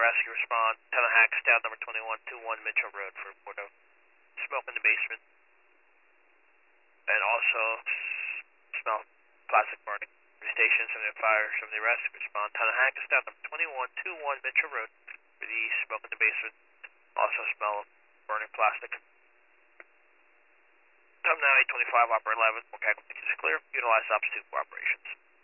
rescue respond. Lieutenant Hackenstadt, number 2121 Mitchell Road for report of smoke in the basement. And also smell plastic burning. Station 75 from the rescue respond. Lieutenant Hackenstadt, number 2121 Mitchell Road for the smoke in the basement. Also smell of burning plastic. Time now 8:25, operator 11. Okay, is clear. Utilize ops 2 for operations.